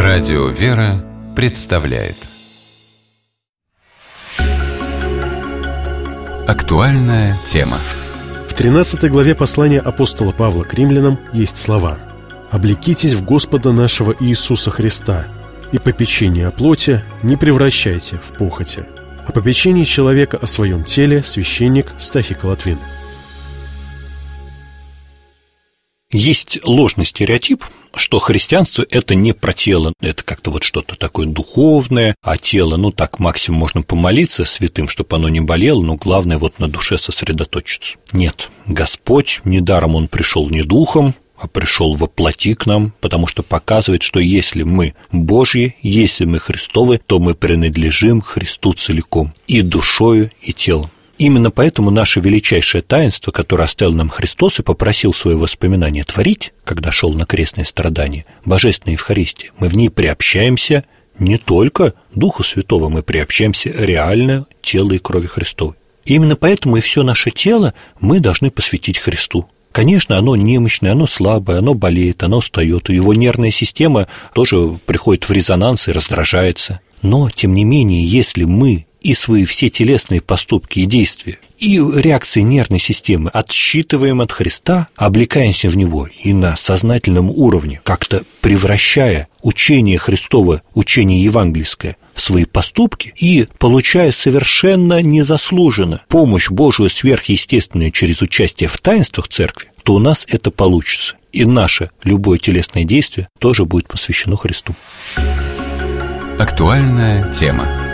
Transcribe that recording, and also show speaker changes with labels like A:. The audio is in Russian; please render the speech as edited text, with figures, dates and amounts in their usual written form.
A: Радио «Вера» представляет актуальная тема.
B: В 13 главе послания апостола Павла к римлянам есть слова: «Облекитесь в Господа нашего Иисуса Христа, и попечение о плоти не превращайте в похоти». О попечении человека о своем теле священник Стахий Колотвин.
C: Есть ложный стереотип, что христианство – это не про тело, это как-то вот что-то такое духовное, а тело, так максимум можно помолиться святым, чтобы оно не болело, но главное вот на душе сосредоточиться. Нет, Господь, недаром Он пришел не духом, а пришел воплоти к нам, потому что показывает, что если мы Божьи, если мы Христовы, то мы принадлежим Христу целиком, и душою, и телом. Именно поэтому наше величайшее таинство, которое оставил нам Христос и попросил свои воспоминания творить, когда шел на крестное страдание, Божественная Евхаристия, мы в ней приобщаемся не только Духу Святого, мы приобщаемся реально телу и крови Христовой. Именно поэтому и все наше тело мы должны посвятить Христу. Конечно, оно немощное, оно слабое, оно болеет, оно устает, и его нервная система тоже приходит в резонанс и раздражается. Но, тем не менее, если мы и свои все телесные поступки и действия, и реакции нервной системы отсчитываем от Христа, облекаемся в Него и на сознательном уровне, как-то превращая учение Христово, учение евангельское в свои поступки и получая совершенно незаслуженно помощь Божию сверхъестественную через участие в таинствах Церкви, то у нас это получится. И наше любое телесное действие тоже будет посвящено Христу.
A: Актуальная тема.